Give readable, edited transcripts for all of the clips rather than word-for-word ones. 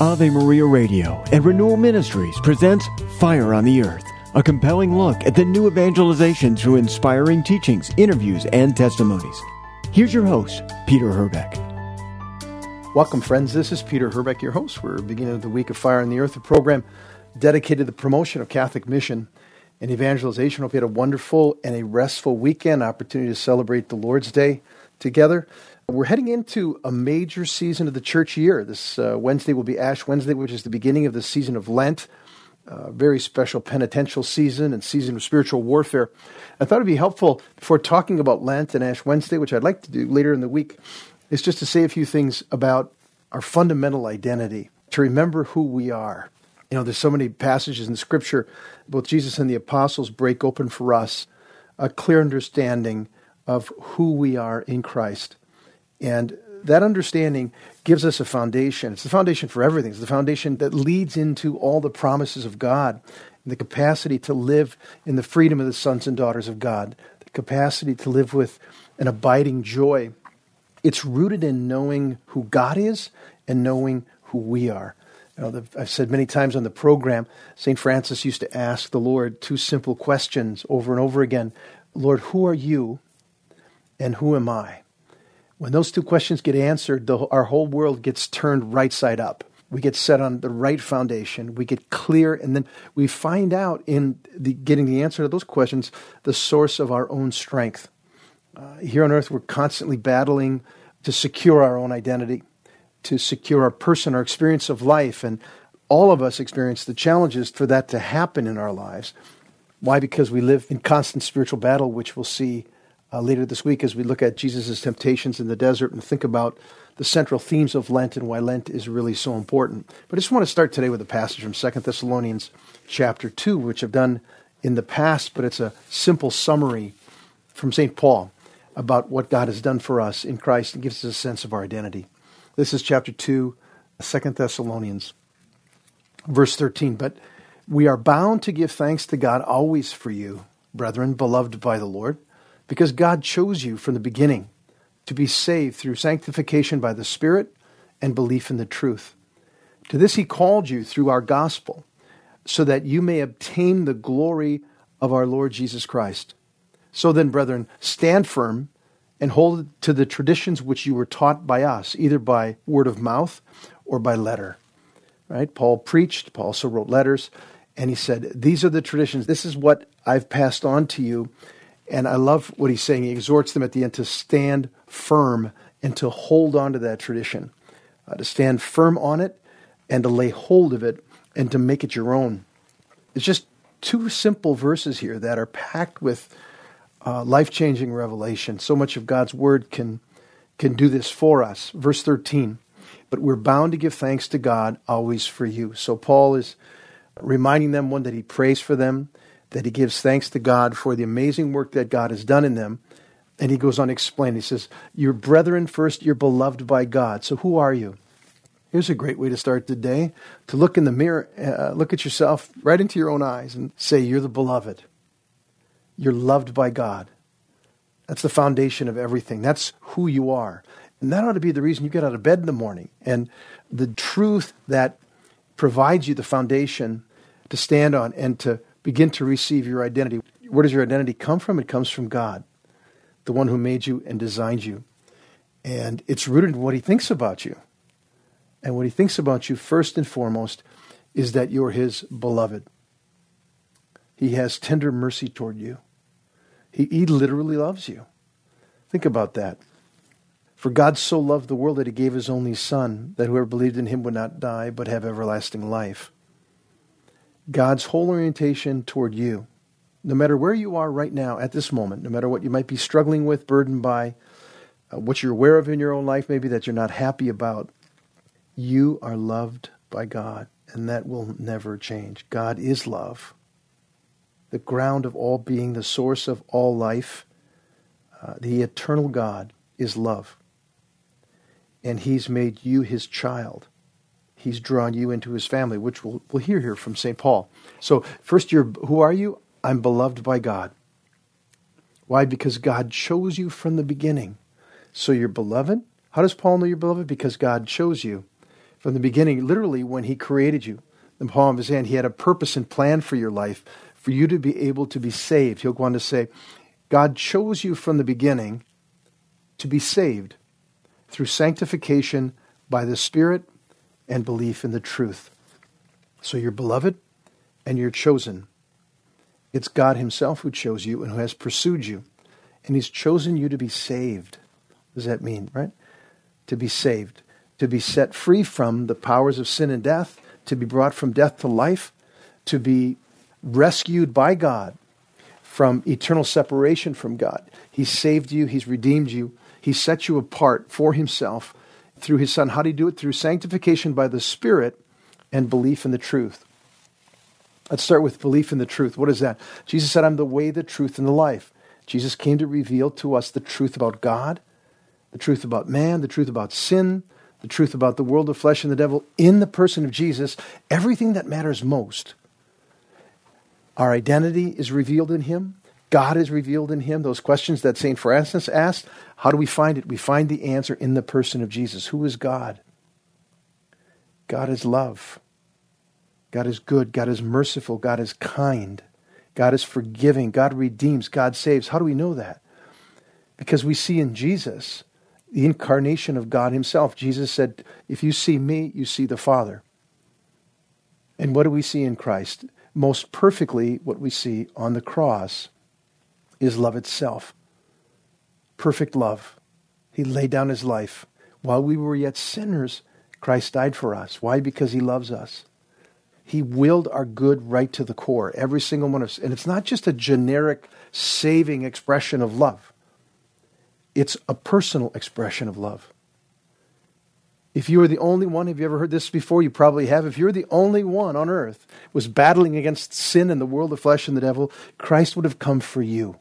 Ave Maria Radio and Renewal Ministries presents Fire on the Earth, a compelling look at the new evangelization through inspiring teachings, interviews, and testimonies. Here's your host, Peter Herbeck. Welcome, friends. This is Peter Herbeck, your host. We're beginning the week of Fire on the Earth, a program dedicated to the promotion of Catholic mission and evangelization. Hope you had a wonderful and a restful weekend, opportunity to celebrate the Lord's Day together. We're heading into a major season of the church year. This Wednesday will be Ash Wednesday, which is the beginning of the season of Lent, a very special penitential season and season of spiritual warfare. I thought it would be helpful before talking about Lent and Ash Wednesday, which I'd like to do later in the week, is just to say a few things about our fundamental identity, to remember who we are. You know, there's so many passages in Scripture, both Jesus and the apostles break open for us a clear understanding of who we are in Christ. And that understanding gives us a foundation. It's the foundation for everything. It's the foundation that leads into all the promises of God, and the capacity to live in the freedom of the sons and daughters of God, the capacity to live with an abiding joy. It's rooted in knowing who God is and knowing who we are. You know, I've said many times on the program, St. Francis used to ask the Lord two simple questions over and over again. Lord, who are you and who am I? When those two questions get answered, our whole world gets turned right side up. We get set on the right foundation. We get clear, and then we find out in getting the answer to those questions, the source of our own strength. Here on earth, we're constantly battling to secure our own identity, to secure our person, our experience of life, and all of us experience the challenges for that to happen in our lives. Why? Because we live in constant spiritual battle, which we'll see later this week as we look at Jesus' temptations in the desert and think about the central themes of Lent and why Lent is really so important. But I just want to start today with a passage from 2 Thessalonians chapter 2, which I've done in the past, but it's a simple summary from St. Paul about what God has done for us in Christ and gives us a sense of our identity. This is chapter 2, 2 Thessalonians, verse 13. But we are bound to give thanks to God always for you, brethren, beloved by the Lord, because God chose you from the beginning to be saved through sanctification by the Spirit and belief in the truth. To this he called you through our gospel, so that you may obtain the glory of our Lord Jesus Christ. So then, brethren, stand firm and hold to the traditions which you were taught by us, either by word of mouth or by letter. Right? Paul preached, Paul also wrote letters, and he said, these are the traditions. This is what I've passed on to you. And I love what he's saying. He exhorts them at the end to stand firm and to hold on to that tradition, to stand firm on it and to lay hold of it and to make it your own. It's just two simple verses here that are packed with life-changing revelation. So much of God's word can do this for us. Verse 13, but we're bound to give thanks to God always for you. So Paul is reminding them, one, that he prays for them, that he gives thanks to God for the amazing work that God has done in them. And he goes on to explain. He says, your brethren first, you're beloved by God. So who are you? Here's a great way to start the day, to look in the mirror, look at yourself right into your own eyes and say, you're the beloved. You're loved by God. That's the foundation of everything. That's who you are. And that ought to be the reason you get out of bed in the morning. And the truth that provides you the foundation to stand on and to begin to receive your identity. Where does your identity come from? It comes from God, the one who made you and designed you. And it's rooted in what he thinks about you. And what he thinks about you, first and foremost, is that you're his beloved. He has tender mercy toward you. He literally loves you. Think about that. For God so loved the world that he gave his only Son, that whoever believed in him would not die, but have everlasting life. God's whole orientation toward you, no matter where you are right now at this moment, no matter what you might be struggling with, burdened by, what you're aware of in your own life, maybe that you're not happy about, you are loved by God, and that will never change. God is love, the ground of all being, the source of all life. The eternal God is love, and he's made you his child. He's drawn you into his family, which we'll hear here from St. Paul. So first, who are you? I'm beloved by God. Why? Because God chose you from the beginning. So you're beloved. How does Paul know you're beloved? Because God chose you From the beginning, literally when he created you, in the palm of his hand, he had a purpose and plan for your life, for you to be able to be saved. He'll go on to say, God chose you from the beginning to be saved through sanctification by the Spirit and belief in the truth. So you're beloved and you're chosen. It's God himself who chose you and who has pursued you. And he's chosen you to be saved. What does that mean, right? To be saved. To be set free from the powers of sin and death. To be brought from death to life. To be rescued by God from eternal separation from God. He saved you. He's redeemed you. He set you apart for himself through his Son. How do you do it? Through sanctification by the Spirit and belief in the truth. Let's start with belief in the truth. What is that? Jesus said, I'm the way, the truth, and the life. Jesus came to reveal to us the truth about God, the truth about man, the truth about sin, the truth about the world of flesh and the devil in the person of Jesus. Everything that matters most. Our identity is revealed in him. God is revealed in him. Those questions that St. Francis asked, how do we find it? We find the answer in the person of Jesus. Who is God? God is love. God is good. God is merciful. God is kind. God is forgiving. God redeems. God saves. How do we know that? Because we see in Jesus the incarnation of God himself. Jesus said, if you see me, you see the Father. And what do we see in Christ? Most perfectly, what we see on the cross is love itself. Perfect love. He laid down his life. While we were yet sinners, Christ died for us. Why? Because he loves us. He willed our good right to the core, every single one of us. And it's not just a generic saving expression of love. It's a personal expression of love. If you were the only one, have you ever heard this before? You probably have. If you're the only one on earth was battling against sin and the world of flesh and the devil, Christ would have come for you.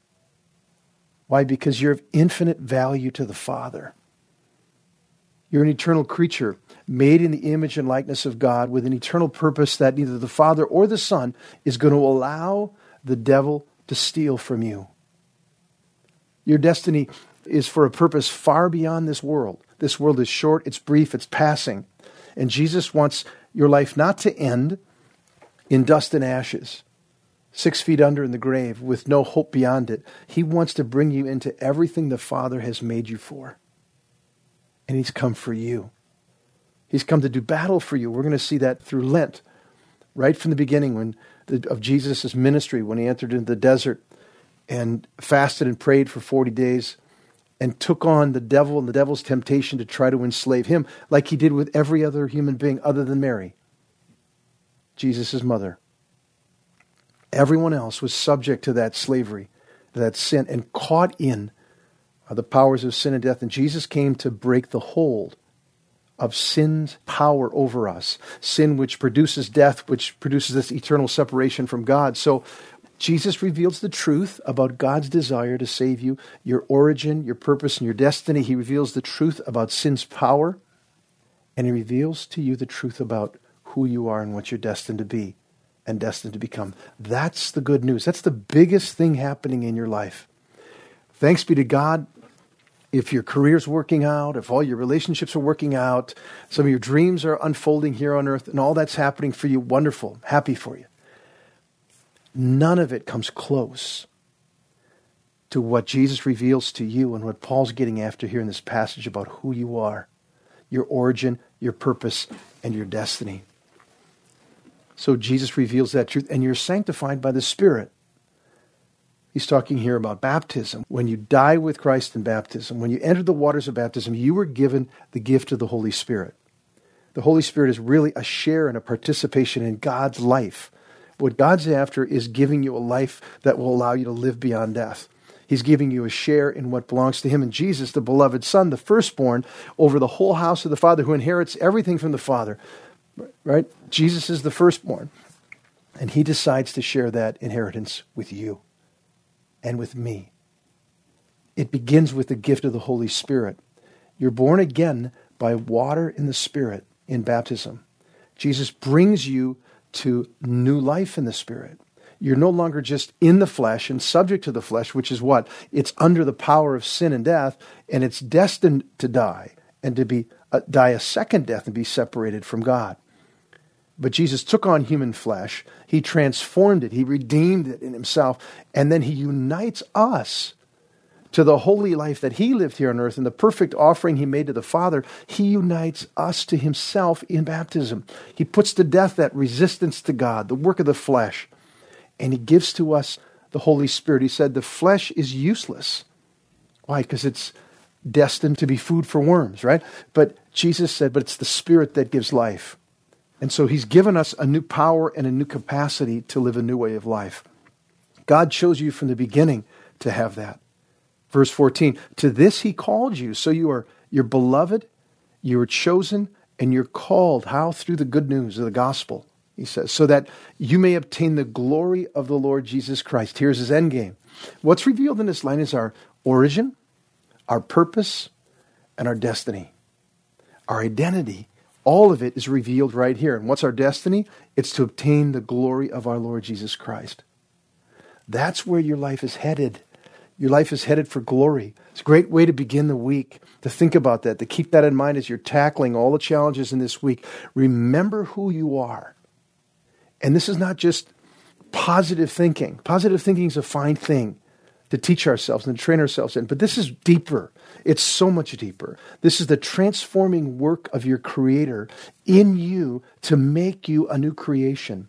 Why? Because you're of infinite value to the Father. You're an eternal creature, made in the image and likeness of God, with an eternal purpose that neither the Father or the Son is going to allow the devil to steal from you. Your destiny is for a purpose far beyond this world. This world is short, it's brief, it's passing. And Jesus wants your life not to end in dust and ashes, 6 feet under in the grave with no hope beyond it. He wants to bring you into everything the Father has made you for. And he's come for you. He's come to do battle for you. We're going to see that through Lent. Right from the beginning of Jesus' ministry, when he entered into the desert and fasted and prayed for 40 days and took on the devil and the devil's temptation to try to enslave him, like he did with every other human being other than Mary, Jesus' mother. Everyone else was subject to that slavery, to that sin, and caught in the powers of sin and death. And Jesus came to break the hold of sin's power over us. Sin which produces death, which produces this eternal separation from God. So Jesus reveals the truth about God's desire to save you, your origin, your purpose, and your destiny. He reveals the truth about sin's power, and he reveals to you the truth about who you are and what you're destined to be and destined to become. That's the good news. That's the biggest thing happening in your life. Thanks be to God. If your career's working out, if all your relationships are working out, some of your dreams are unfolding here on earth, and all that's happening for you, wonderful, happy for you. None of it comes close to what Jesus reveals to you and what Paul's getting after here in this passage about who you are, your origin, your purpose, and your destiny. So Jesus reveals that truth, and you're sanctified by the Spirit. He's talking here about baptism. When you die with Christ in baptism, when you enter the waters of baptism, you were given the gift of the Holy Spirit. The Holy Spirit is really a share and a participation in God's life. What God's after is giving you a life that will allow you to live beyond death. He's giving you a share in what belongs to him. And Jesus, the beloved Son, the firstborn, over the whole house of the Father, who inherits everything from the Father. Right? Jesus is the firstborn. And he decides to share that inheritance with you and with me. It begins with the gift of the Holy Spirit. You're born again by water and the Spirit in baptism. Jesus brings you to new life in the Spirit. You're no longer just in the flesh and subject to the flesh, which is what? It's under the power of sin and death, and it's destined to die and to be die a second death and be separated from God. But Jesus took on human flesh. He transformed it. He redeemed it in himself. And then he unites us to the holy life that he lived here on earth and the perfect offering he made to the Father. He unites us to himself in baptism. He puts to death that resistance to God, the work of the flesh. And he gives to us the Holy Spirit. He said the flesh is useless. Why? Because it's destined to be food for worms, right? But Jesus said, but it's the Spirit that gives life. And so he's given us a new power and a new capacity to live a new way of life. God chose you from the beginning to have that. Verse 14, to this he called you. So you're beloved, you're chosen, and you're called. How? Through the good news of the gospel, he says, so that you may obtain the glory of the Lord Jesus Christ. Here's his end game. What's revealed in this line is our origin, our purpose, and our destiny. Our identity. All of it is revealed right here. And what's our destiny? It's to obtain the glory of our Lord Jesus Christ. That's where your life is headed. Your life is headed for glory. It's a great way to begin the week, to think about that, to keep that in mind as you're tackling all the challenges in this week. Remember who you are. And this is not just positive thinking. Positive thinking is a fine thing to teach ourselves and to train ourselves in. But this is deeper. It's so much deeper. This is the transforming work of your Creator in you to make you a new creation.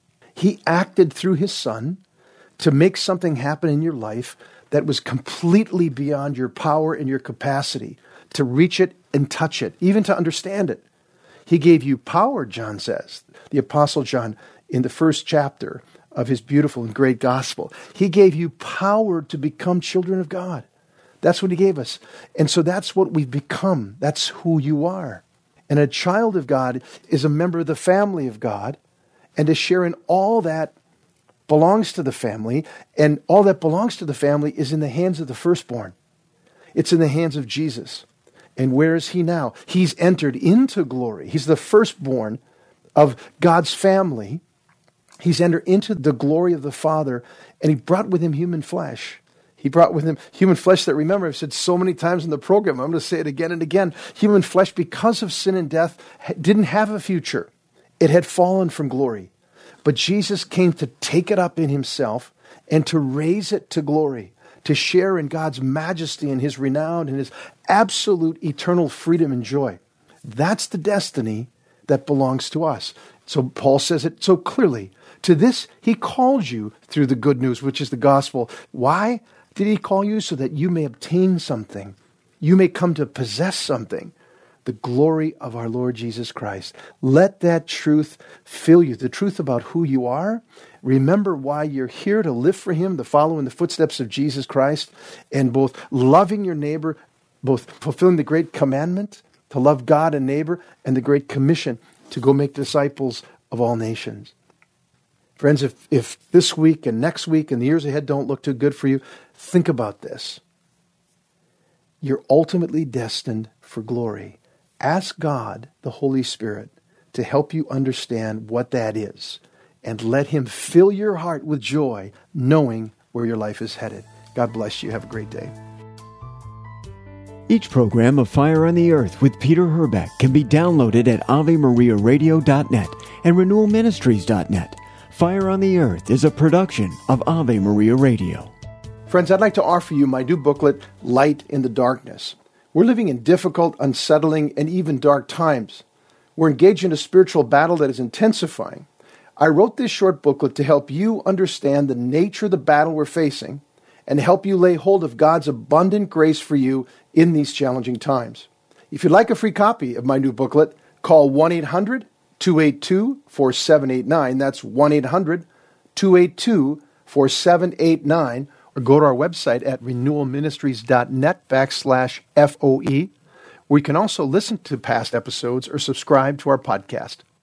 He acted through his Son to make something happen in your life that was completely beyond your power and your capacity to reach it and touch it, even to understand it. He gave you power, John says, the Apostle John, in the first chapter of his beautiful and great gospel. He gave you power to become children of God. That's what he gave us. And so that's what we've become. That's who you are. And a child of God is a member of the family of God, and to share in all that belongs to the family, and all that belongs to the family is in the hands of the firstborn. It's in the hands of Jesus. And where is he now? He's entered into glory. He's the firstborn of God's family. He's entered into the glory of the Father, and he brought with him human flesh. He brought with him human flesh that, remember, I've said so many times in the program, I'm going to say it again and again, human flesh, because of sin and death, didn't have a future. It had fallen from glory. But Jesus came to take it up in himself and to raise it to glory, to share in God's majesty and his renown and his absolute eternal freedom and joy. That's the destiny that belongs to us. So Paul says it so clearly. To this, he called you through the good news, which is the gospel. Why did he call you? So that you may obtain something. You may come to possess something. The glory of our Lord Jesus Christ. Let that truth fill you. The truth about who you are. Remember why you're here, to live for him, to follow in the footsteps of Jesus Christ, and both loving your neighbor, both fulfilling the great commandment to love God and neighbor, and the great commission to go make disciples of all nations. Friends, if this week and next week and the years ahead don't look too good for you, think about this. You're ultimately destined for glory. Ask God, the Holy Spirit, to help you understand what that is, and let him fill your heart with joy, knowing where your life is headed. God bless you. Have a great day. Each program of Fire on the Earth with Peter Herbeck can be downloaded at AveMariaRadio.net and RenewalMinistries.net. Fire on the Earth is a production of Ave Maria Radio. Friends, I'd like to offer you my new booklet, Light in the Darkness. We're living in difficult, unsettling, and even dark times. We're engaged in a spiritual battle that is intensifying. I wrote this short booklet to help you understand the nature of the battle we're facing and help you lay hold of God's abundant grace for you in these challenging times. If you'd like a free copy of my new booklet, call 1-800-282-4789. That's 1-800-282-4789. Or go to our website at renewalministries.net/FOE, where you can also listen to past episodes or subscribe to our podcast.